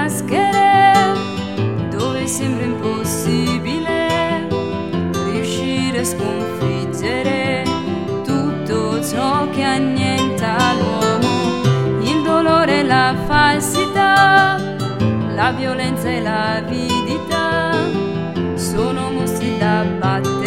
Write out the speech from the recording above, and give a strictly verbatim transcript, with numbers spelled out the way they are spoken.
maschere, dove sembra impossibile riuscire a sconfiggere tutto ciò che annienta l'uomo, il dolore e la falsità, la violenza e l'avidità sono mostri da battere.